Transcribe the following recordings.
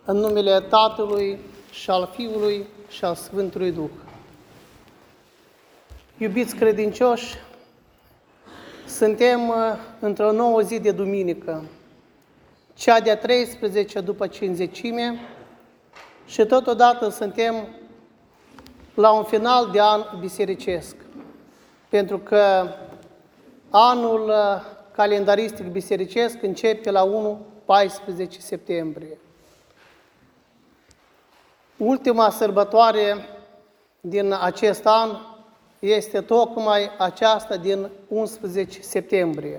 În numele Tatălui și al Fiului și al Sfântului Duh. Iubiți credincioși, suntem într-o nouă zi de duminică, cea de-a 13 după Cincizecime, și totodată suntem la un final de an bisericesc, pentru că anul calendaristic bisericesc începe la 1-14 septembrie. Ultima sărbătoare din acest an este tocmai aceasta din 11 septembrie,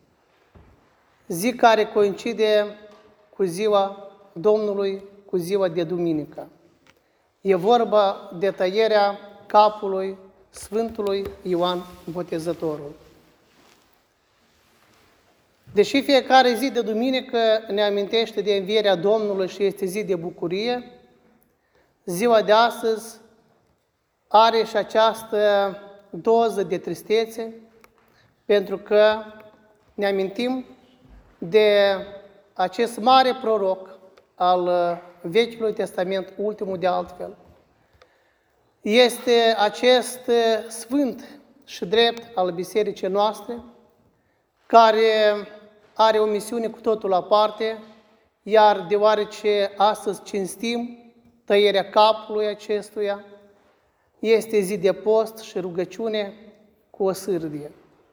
zi care coincide cu ziua Domnului, cu ziua de duminică. E vorba de tăierea capului Sfântului Ioan Botezătorul. Deși fiecare zi de duminică ne amintește de învierea Domnului și este zi de bucurie, ziua de astăzi are și această doză de tristețe, pentru că ne amintim de acest mare proroc al Vechiului Testament, ultimul de altfel. Este acest sfânt și drept al bisericii noastre, care are o misiune cu totul aparte, iar deoarece astăzi cinstim tăierea capului acestuia, este zi de post și rugăciune cu o sârdie.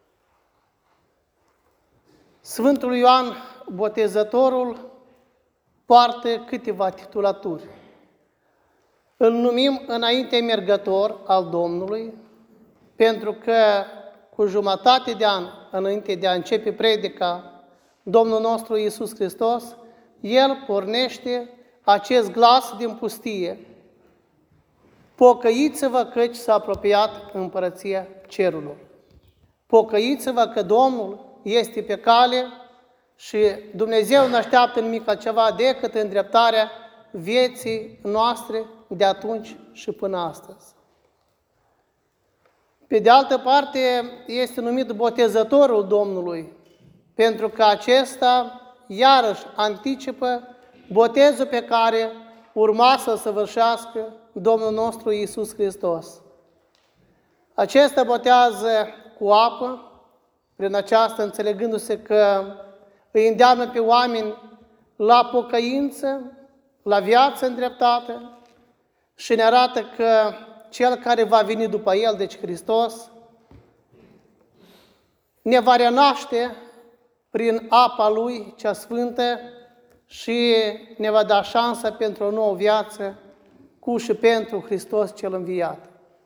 Sfântul Ioan Botezătorul poartă câteva titulaturi. Îl numim înainte mergător al Domnului, pentru că cu jumătate de an înainte de a începe predica Domnul nostru Iisus Hristos, El pornește acest glas din pustie: pocăiți-vă căci s-a apropiat împărăția cerurilor. Pocăiți-vă că Domnul este pe cale și Dumnezeu nu așteaptă nimic altceva decât îndreptarea vieții noastre de atunci și până astăzi. Pe de altă parte, este numit Botezătorul Domnului, pentru că acesta iarăși anticipă botezul pe care urma să-l săvârșească Domnul nostru Iisus Hristos. Acesta botează cu apă, prin aceasta înțelegându-se că îi îndeamnă pe oameni la pocăință, la viață îndreptată, și ne arată că Cel care va veni după El, deci Hristos, ne va renaște prin apa Lui cea sfântă și ne va da șansa pentru o nouă viață cu și pentru Hristos cel înviat.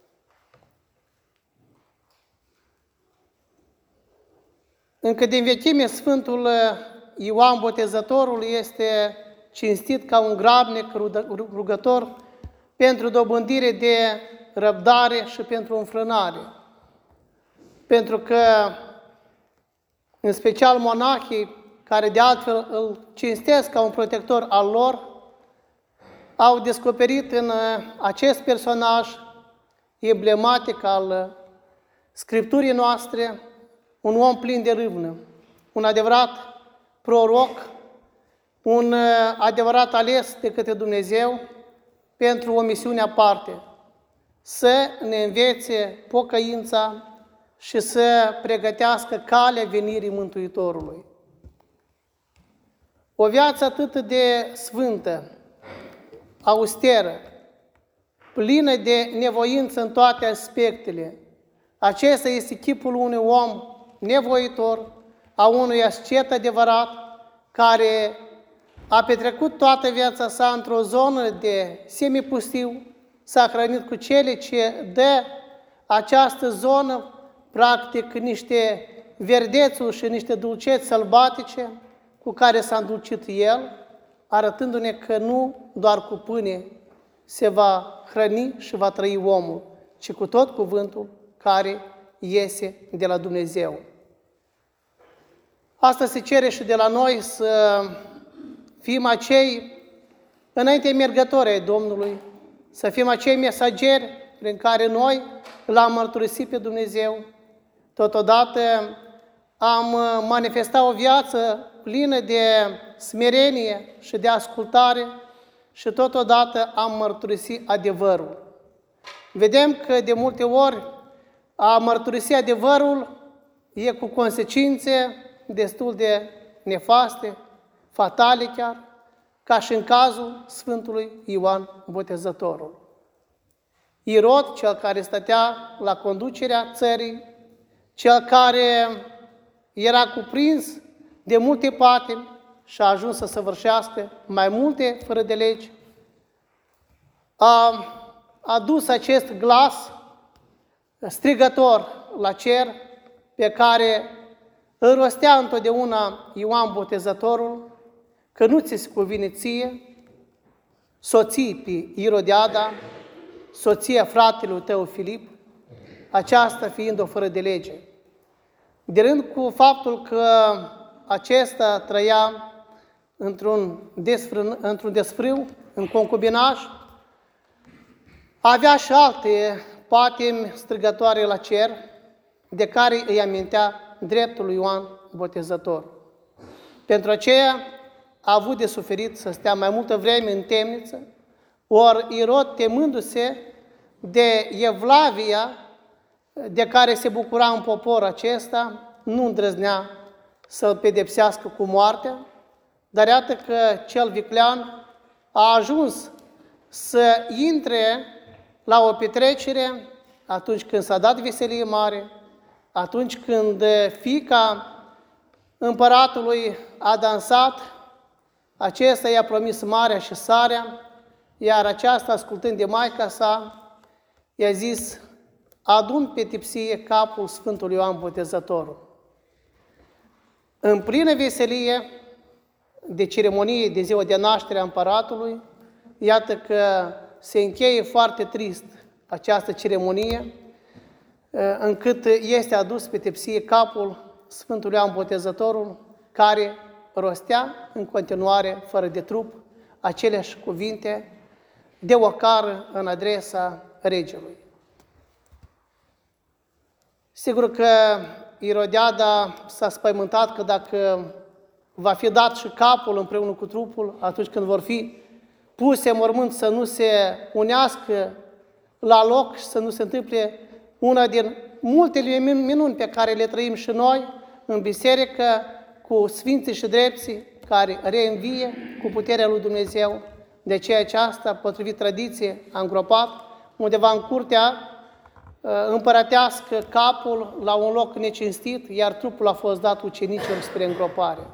Încă din vechime, Sfântul Ioan Botezătorul este cinstit ca un grabnic rugător pentru dobândire de răbdare și pentru înfrânare. Pentru că, în special monahii, care de altfel îl cinstesc ca un protector al lor, au descoperit în acest personaj emblematic al Scripturii noastre un om plin de râvnă, un adevărat proroc, un adevărat ales de către Dumnezeu pentru o misiune aparte, să ne învețe pocăința și să pregătească calea venirii Mântuitorului. O viață atât de sfântă, austeră, plină de nevoință în toate aspectele. Acesta este chipul unui om nevoitor, a unui ascet adevărat, care a petrecut toată viața sa într-o zonă de semipustiu, s-a hrănit cu cele ce dă această zonă, practic niște verdețuri și niște dulceți sălbatice cu care s-a îndulcit el, arătându-ne că nu doar cu pâine se va hrăni și va trăi omul, ci cu tot cuvântul care iese de la Dumnezeu. Asta se cere și de la noi, să fim acei înainte mergători ai Domnului, să fim acei mesageri prin care noi l-am mărturisit pe Dumnezeu. Totodată am manifestat o viață plină de smerenie și de ascultare și totodată a mărturisi adevărul. Vedem că de multe ori a mărturisi adevărul e cu consecințe destul de nefaste, fatale chiar, ca și în cazul Sfântului Ioan Botezătorul. Irod, cel care stătea la conducerea țării, cel care era cuprins de multe patimi și a ajuns să săvârșească mai multe fără de legi, a adus acest glas strigător la cer pe care îl rostea întotdeauna Ioan Botezătorul, că nu ți se cuvine ție, soții pe Irodiada, soția fratelui tău Filip, aceasta fiind o fără de lege. De rând cu faptul că acesta trăia într-un desfrâu, în concubinaj, avea și alte patimi strigătoare la cer, de care îi amintea dreptul lui Ioan Botezător. Pentru aceea a avut de suferit să stea mai multă vreme în temniță, ori Irod, temându-se de evlavia de care se bucura în popor acesta, nu îndrăznea să-l pedepsească cu moartea, dar iată că cel viclean a ajuns să intre la o petrecere atunci când s-a dat veselie mare, atunci când fiica împăratului a dansat, acesta i-a promis marea și sarea, iar aceasta, ascultând de maica sa, i-a zis: adu-mi pe tipsie capul Sfântului Ioan Botezătorul. În plină veselie de ceremonie de ziua de naștere a împăratului, iată că se încheie foarte trist această ceremonie, încât este adus pe tipsie capul Sfântului Ioan Botezătorul, care rostea în continuare, fără de trup, aceleași cuvinte de ocară în adresa regelui. Sigur că Irodiada s-a spăimântat că dacă va fi dat și capul împreună cu trupul, atunci când vor fi puse în mormânt, să nu se unească la loc și să nu se întâmple una din multele minuni pe care le trăim și noi în biserică, cu sfinții și drepții care reînvie cu puterea lui Dumnezeu. De aceea aceasta, potrivit tradiției, a îngropat undeva în curtea împărătească capul la un loc necinstit, iar trupul a fost dat ucenicilor spre îngropare.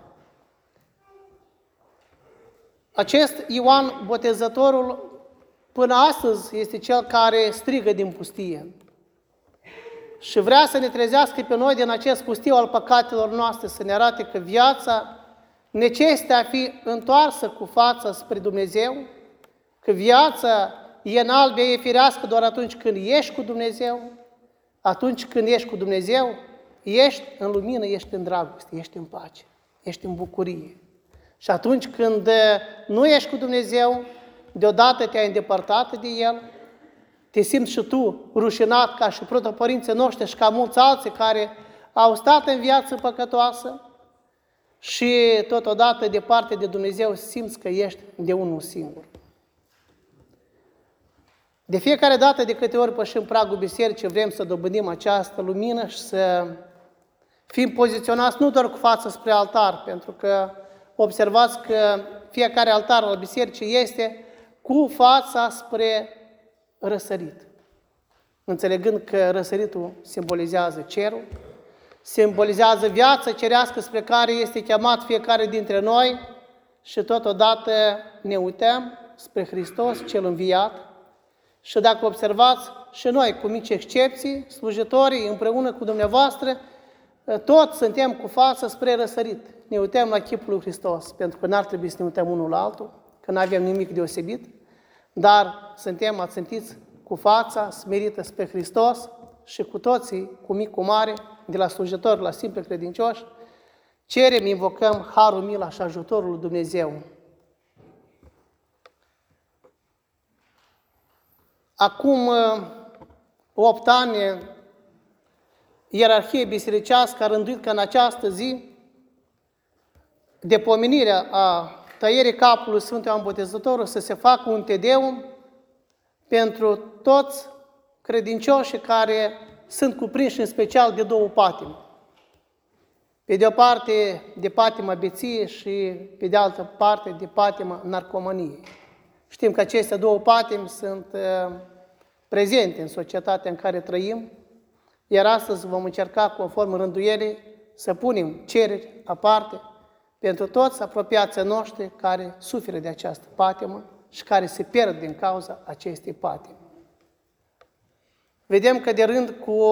Acest Ioan Botezătorul până astăzi este cel care strigă din pustie și vrea să ne trezească pe noi din acest pustiu al păcatelor noastre, să ne arate că viața necesită a fi întoarsă cu fața spre Dumnezeu, că viața e în albe, e firească doar atunci când ești cu Dumnezeu. Atunci când ești cu Dumnezeu, ești în lumină, ești în dragoste, ești în pace, ești în bucurie. Și atunci când nu ești cu Dumnezeu, deodată te-ai îndepărtat de El, te simți și tu rușinat ca și protopărinții noștri și ca mulți alții care au stat în viață păcătoasă și totodată departe de Dumnezeu simți că ești de unul singur. De fiecare dată, de câte ori pășim pragul bisericii, vrem să dobândim această lumină și să fim poziționați nu doar cu față spre altar, pentru că observați că fiecare altar al bisericii este cu fața spre răsărit. Înțelegând că răsăritul simbolizează cerul, simbolizează viața cerească spre care este chemat fiecare dintre noi și totodată ne uităm spre Hristos cel înviat. Și dacă observați, și noi, cu mici excepții, slujitorii, împreună cu dumneavoastră, toți suntem cu față spre răsărit. Ne uităm la chipul lui Hristos, pentru că n-ar trebui să ne uităm unul la altul, că nu avem nimic deosebit, dar suntem ațintiți cu fața smerită spre Hristos și cu toții, cu mic, cu mare, de la slujitori la simple credincioși, cerem, invocăm harul, mila și ajutorul lui Dumnezeu. Acum 8 ani, ierarhia bisericească a rânduit că în această zi de pomenire a tăierii capului Sfântului Ioan Botezătorul să se facă un tedeum pentru toți credincioșii care sunt cuprinși în special de două patimi. Pe de o parte de patima beției și pe de altă parte de patima narcomaniei. Știm că aceste două patimi sunt prezente în societatea în care trăim, iar astăzi vom încerca, conform rânduielii, să punem cereri aparte pentru toți apropiații noștri care suferă de această patimă și care se pierd din cauza acestei patimi. Vedem că de rând cu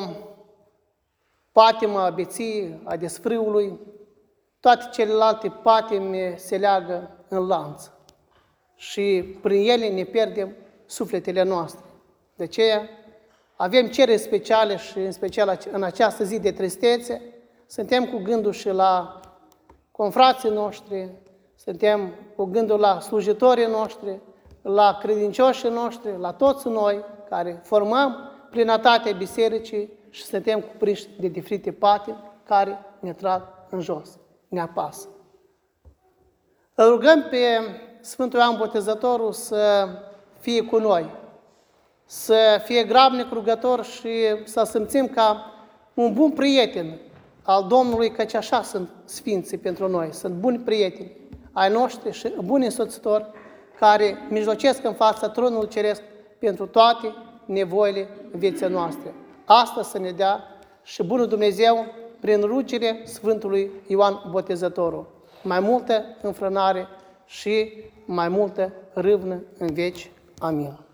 patima beției, a desfrâului, toate celelalte patimi se leagă în lanț și prin ele ne pierdem sufletele noastre. De aceea avem cereri speciale și în special în această zi de tristețe, suntem cu gândul și la confrații noștri, suntem cu gândul la slujitorii noștri, la credincioșii noștri, la toți noi care formăm plinătatea bisericii și suntem cuprinși de diferite patimi care ne trag în jos, ne apasă. Îl rugăm pe Sfântul Ioan Botezătorul să fie cu noi, să fie grabnic rugător și să simțim ca un bun prieten al Domnului, căci așa sunt sfinții pentru noi, sunt buni prieteni ai noștri și buni însoțitori care mijlocesc în fața tronului ceresc pentru toate nevoile vieții noastre. Asta să ne dea și bunul Dumnezeu prin rugile Sfântului Ioan Botezătorul. Mai multă înfrânare și mai multă râvnă în veci. Amin.